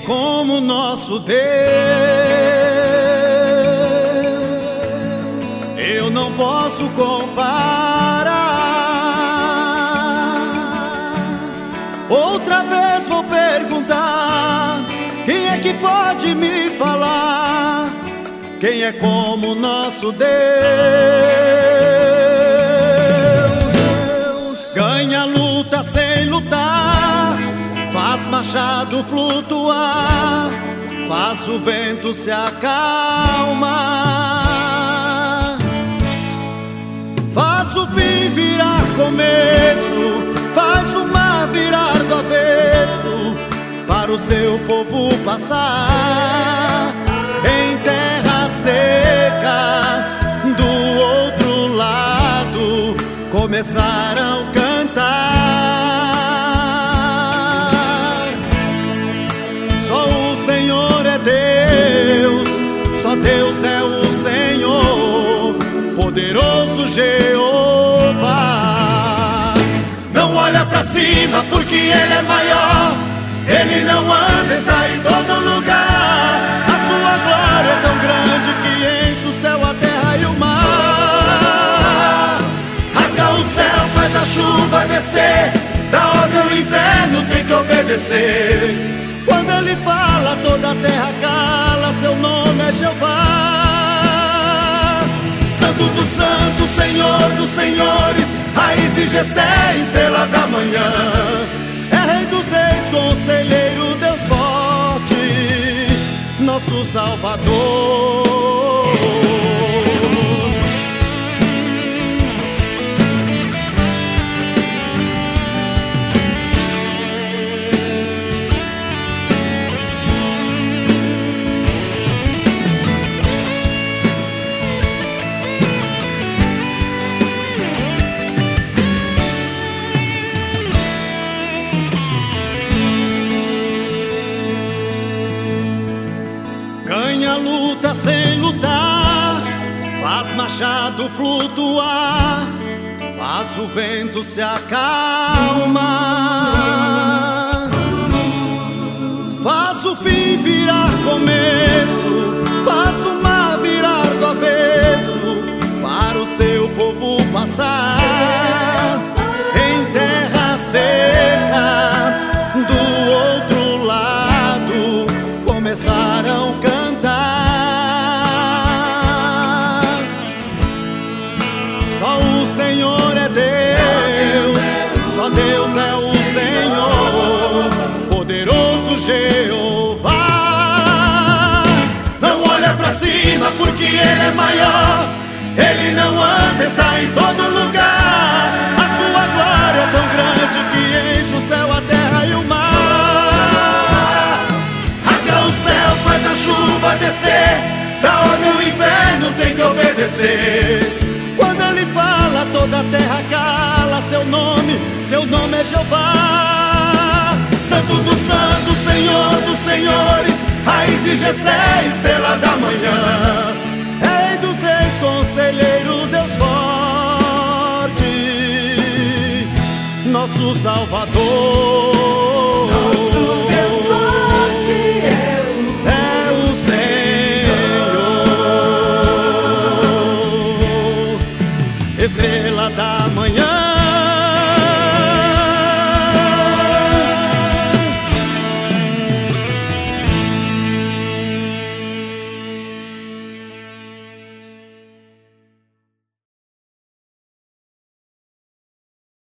como nosso Deus? Eu não posso comparar. Outra vez vou perguntar: quem é que pode me falar? Quem é como nosso Deus? Ganha a luta sem lutar, faz machado flutuar, faz o vento se acalmar, faz o fim virar começo, faz o mar virar do avesso, para o seu povo passar em terra seca. Do outro lado começaram a cantar. Só o Senhor é Deus, só Deus é o Senhor, poderoso Jeová. Não olha pra cima porque Ele é maior, Ele não anda, está em todo lugar. A sua glória é tão grande que enche o céu, a terra e o mar. Rasga o céu, faz a chuva descer, da ordem ao inferno tem que obedecer. Quando Ele fala, toda a terra cala, seu nome é Jeová. Santo dos santos, Senhor dos senhores, raiz de Jessé, estrela da manhã. É Rei dos reis, conselheiro, Deus forte, nosso Salvador. Ganha a luta sem lutar, faz machado flutuar, faz o vento se acalmar, faz o fim virar começo, faz o mar virar do avesso, para o seu povo passar em terra seca. Do outro lado começaram a cantar. Só o Senhor é Deus, só Deus é o Senhor, poderoso Jeová. Não olha pra cima porque Ele é maior, Ele não anda, está em todo lugar. A sua glória é tão grande que enche o céu, a terra e o mar. Rasga o céu, faz a chuva descer, da ordem ao inferno tem que obedecer. Quando Ele fala, toda a terra cala, seu nome é Jeová. Santo dos santos, Senhor dos senhores, raiz de Jessé, estrela da manhã. Rei dos reis, conselheiro, Deus forte, nosso Salvador.